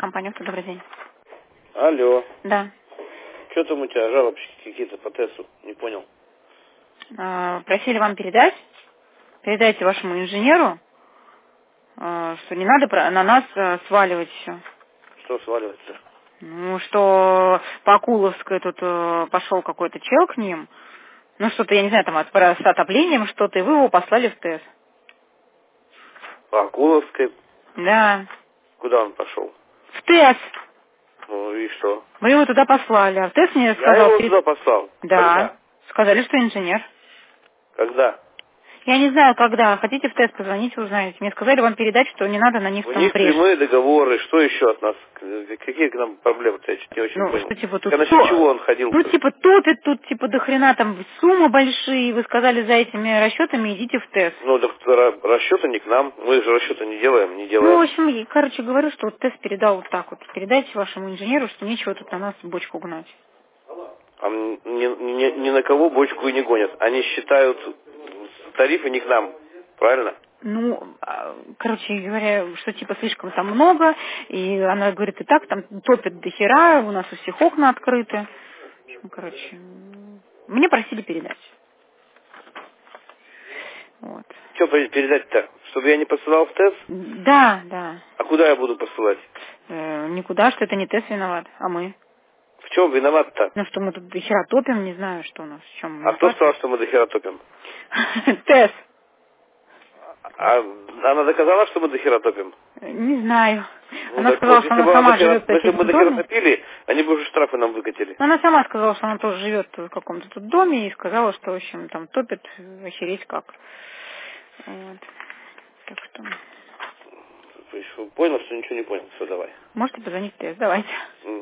компания «Авто». Добрый день. Алло. Да. Что там у тебя жалобы какие-то по тесту? Не понял. Просили вам передать. Передайте вашему инженеру, что не надо на нас сваливать все. Что сваливать-то? Ну, что по Акуловской тут пошел какой-то чел к ним. Ну, что-то, я не знаю, там с отоплением что-то, и вы его послали в ТЭС. По Акуловской? Да. Куда он пошел? В ТЭС. Ну и что? Вы его туда послали, а в ТЭС мне Я сказал... его туда послал. Да. Когда? Сказали, что инженер. Когда? Я не знаю, когда. Хотите в ТЭС, позвоните, узнаете. Мне сказали вам передать, что не надо на них У там них прежде. прямые договоры. Что еще от нас? Какие к нам проблемы-то? Я чуть не очень Ну, понял. что типа тут... Насчет чего он ходил? Ну, типа топит тут, типа до хрена там суммы большие. Вы сказали, за этими расчетами идите в ТЭС. Ну, так расчеты не к нам. Мы же расчеты не делаем. Ну, в общем, короче, говорю, что вот ТЭС передал вот так вот. Передайте вашему инженеру, что нечего тут на нас бочку гнать. А ни на кого бочку и не гонят. Они считают тарифы не к нам. Правильно? Ну, короче говоря, что типа слишком там много, и она говорит, и так там топит до хера, у нас у всех окна открыты. Ну, короче, мне просили передать. Вот. Что передать-то? Чтобы я не посылал в ТЭС? Да, да. А куда я буду посылать? Никуда, что это не ТЭС виноват, а мы. В чем виноват-то? Ну, что мы тут до хера топим, не знаю, что у нас, в чем А кто сказал, что мы до хера топим? ТЭС. А она доказала, что мы до хера топим? Не знаю. Ну, Она так сказала, вот, что если она бы сама живет в если бы мы соседнем до хера доме. топили, они бы уже штрафы нам выкатили. Она сама сказала, что она тоже живет в каком-то тут доме, и сказала, что, в общем, там топит, охереть как. Вот. Так что... Понял, что ничего не понял. Все, давай. Можете позвонить в ТЭС, давайте.